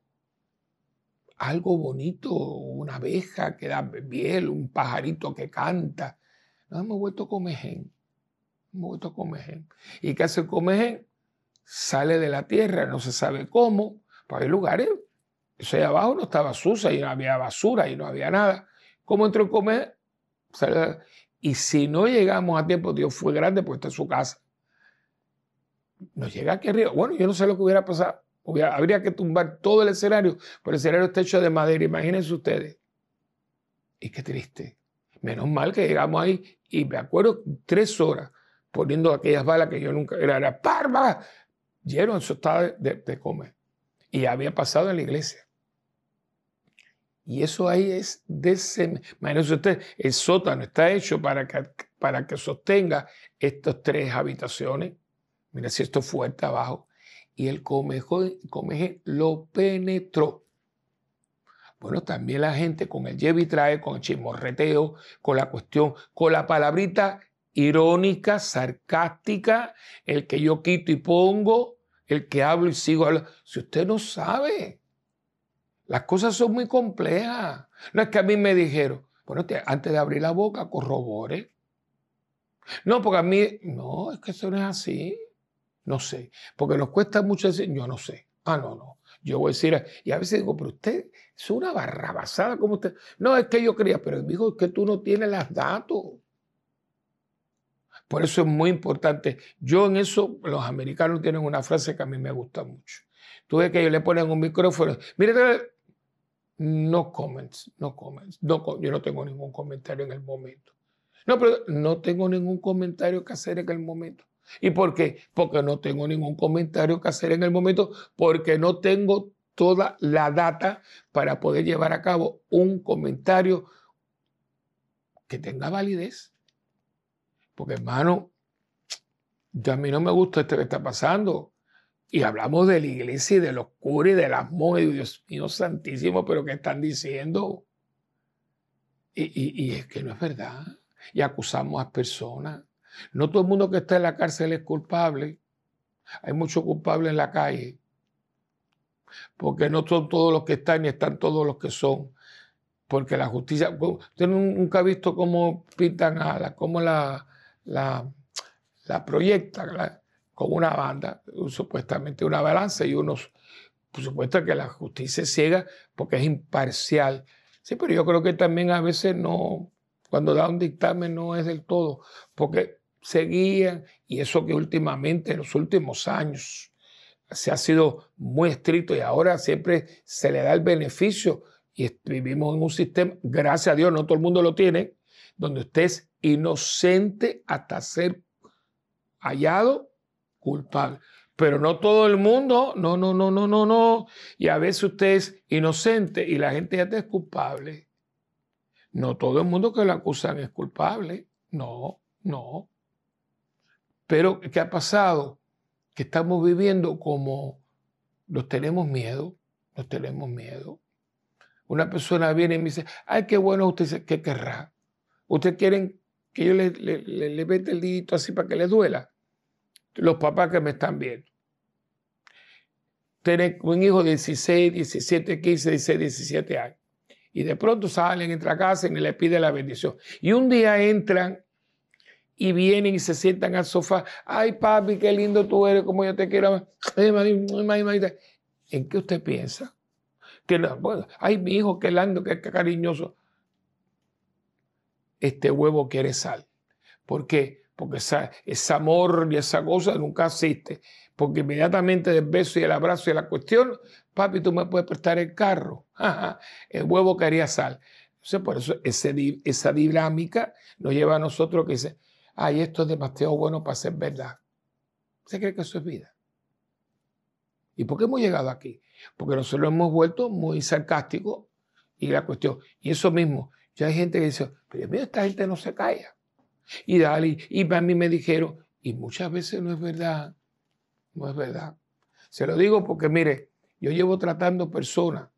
S1: algo bonito, una abeja que da miel, un pajarito que canta, nos hemos vuelto comején. Hemos vuelto comején. ¿Y qué hace el comején? Sale de la tierra, no se sabe cómo, para hay lugares, eso ahí abajo no estaba sucia, y no había basura, y no había nada. ¿Cómo entró el comején? Y si no llegamos a tiempo, Dios fue grande, pues está en su casa. Nos llega aquí arriba. Bueno, yo no sé lo que hubiera pasado. Habría que tumbar todo el escenario, pero el escenario está hecho de madera, imagínense ustedes. Y qué triste. Menos mal que llegamos ahí y me acuerdo 3 horas poniendo aquellas balas que yo nunca era parva, lleno, eso estaba de comer. Y había pasado en la iglesia. Y eso ahí es imagínense usted, el sótano está hecho para que sostenga estas 3 habitaciones. Mira si esto es fuerte abajo. Y el comején lo penetró. Bueno, también la gente con el lleve y trae, con el chismorreteo, con la cuestión, con la palabrita irónica, sarcástica, el que yo quito y pongo, el que hablo y sigo hablando. Si usted no sabe, las cosas son muy complejas. No es que a mí me dijeron, bueno, antes de abrir la boca, corrobore. No, porque a mí, no, es que eso no es así. No sé, porque nos cuesta mucho decir, yo no sé. No. Yo voy a decir, y a veces digo, pero usted es una barrabasada como usted. No, es que yo creía, pero dijo, es que tú no tienes los datos. Por eso es muy importante. Yo en eso, los americanos tienen una frase que a mí me gusta mucho. Tú ves que ellos le ponen un micrófono. Mire, no comments. Yo no tengo ningún comentario en el momento. No, pero no tengo ningún comentario que hacer en el momento. ¿Y por qué? Porque no tengo ningún comentario que hacer en el momento, porque no tengo toda la data para poder llevar a cabo un comentario que tenga validez. Porque, hermano, a mí no me gusta esto que está pasando. Y hablamos de la iglesia y de los curas y de las monjas, Dios mío santísimo, pero ¿qué están diciendo? Y es que no es verdad. Y acusamos a personas. No todo el mundo que está en la cárcel es culpable. Hay muchos culpables en la calle. Porque no son todos los que están ni están todos los que son. Porque la justicia... Usted nunca ha visto cómo pintan cómo la proyectan con una banda, supuestamente una balanza y unos... Por supuesto que la justicia es ciega porque es imparcial. Sí, pero yo creo que también a veces no... Cuando da un dictamen no es del todo. Porque seguían, y eso que últimamente, en los últimos años, se ha sido muy estricto y ahora siempre se le da el beneficio y vivimos en un sistema, gracias a Dios, no todo el mundo lo tiene, donde usted es inocente hasta ser hallado culpable. Pero no todo el mundo, no. Y a veces usted es inocente y la gente ya te es culpable. No todo el mundo que lo acusan es culpable. No. Pero, ¿qué ha pasado? Que estamos viviendo como nos tenemos miedo. Una persona viene y me dice, ay, qué bueno, usted dice, ¿qué querrá? ¿Ustedes quieren que yo le meta el dedito así para que les duela? Los papás que me están viendo. Tener un hijo de 16, 17, 15, 16, 17 años. Y de pronto salen, entran a casa y le piden la bendición. Y un día entran y vienen y se sientan al sofá. Ay, papi, qué lindo tú eres, como yo te quiero. ¿En qué usted piensa? Que no, bueno, ay, mi hijo, qué lindo, qué cariñoso. Este huevo quiere sal. ¿Por qué? Porque ese amor y esa cosa nunca existe. Porque inmediatamente del beso y el abrazo y la cuestión, papi, tú me puedes prestar el carro. El huevo quería sal. Entonces, por eso esa dinámica nos lleva a nosotros que dice, ay, esto es demasiado bueno para ser verdad. ¿Usted cree que eso es vida? ¿Y por qué hemos llegado aquí? Porque nosotros hemos vuelto muy sarcásticos y la cuestión. Y eso mismo, ya hay gente que dice, pero Dios mío, esta gente no se calla. Y dale, y a mí me dijeron, y muchas veces no es verdad, no es verdad. Se lo digo porque, mire, yo llevo tratando personas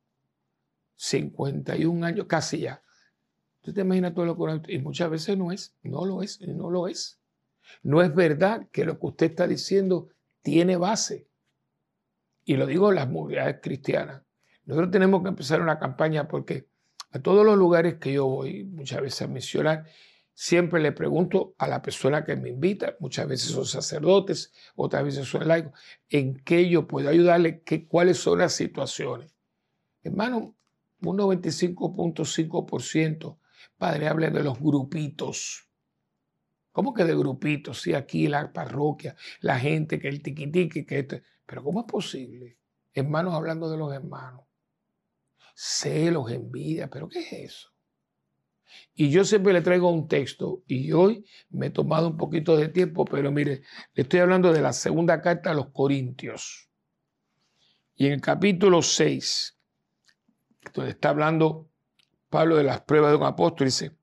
S1: 51 años, casi ya. ¿Tú te imaginas todo lo que... Y muchas veces no es, no lo es, no lo es. No es verdad que lo que usted está diciendo tiene base. Y lo digo en las comunidades cristianas. Nosotros tenemos que empezar una campaña porque a todos los lugares que yo voy, muchas veces a misionar, siempre le pregunto a la persona que me invita, muchas veces son sacerdotes, otras veces son laicos, en qué yo puedo ayudarle, cuáles son las situaciones. Hermano, un 95.5%, padre, hable de los grupitos. ¿Cómo que de grupitos? Sí, aquí la parroquia, la gente, que el tiquitiqui, que esto. Pero ¿cómo es posible? Hermanos hablando de los hermanos. Celos, envidia, ¿pero qué es eso? Y yo siempre le traigo un texto y hoy me he tomado un poquito de tiempo, pero mire, le estoy hablando de la segunda carta a los Corintios. Y en el capítulo 6, donde está hablando Pablo de las pruebas de un apóstol, dice,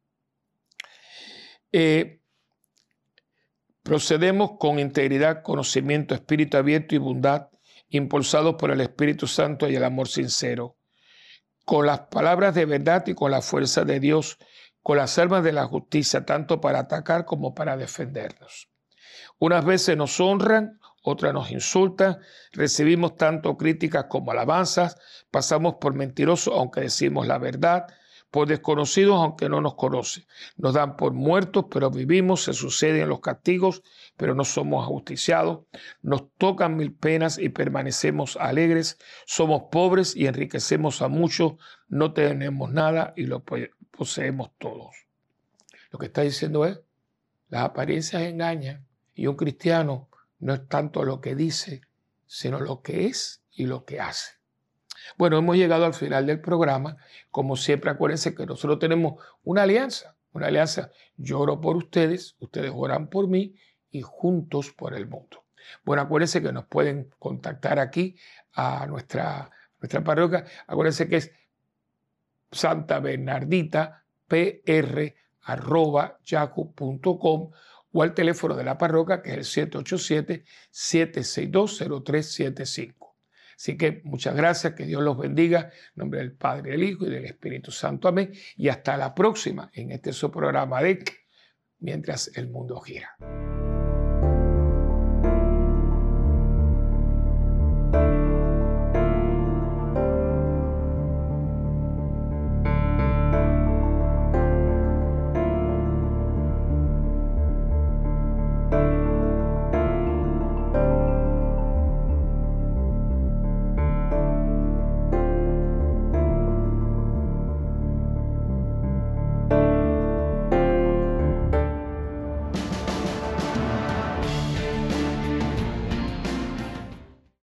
S1: procedemos con integridad, conocimiento, espíritu abierto y bondad, impulsados por el Espíritu Santo y el amor sincero, con las palabras de verdad y con la fuerza de Dios, con las armas de la justicia, tanto para atacar como para defendernos. Unas veces nos honran, otras nos insultan, recibimos tanto críticas como alabanzas, pasamos por mentirosos aunque decimos la verdad, por desconocidos aunque no nos conocen. Nos dan por muertos, pero vivimos, se suceden los castigos, pero no somos ajusticiados. Nos tocan mil penas y permanecemos alegres. Somos pobres y enriquecemos a muchos. No tenemos nada y lo poseemos todos. Lo que está diciendo es, las apariencias engañan y un cristiano no es tanto lo que dice, sino lo que es y lo que hace. Bueno, hemos llegado al final del programa. Como siempre, acuérdense que nosotros tenemos una alianza. Una alianza. Yo oro por ustedes, ustedes oran por mí y juntos por el mundo. Bueno, acuérdense que nos pueden contactar aquí a nuestra parroquia. Acuérdense que es santabernarditapr@yahoo.com o al teléfono de la parroquia que es el 787-762-0375. Así que muchas gracias, que Dios los bendiga, en nombre del Padre, del Hijo y del Espíritu Santo. Amén. Y hasta la próxima en este su programa de Mientras el Mundo Gira.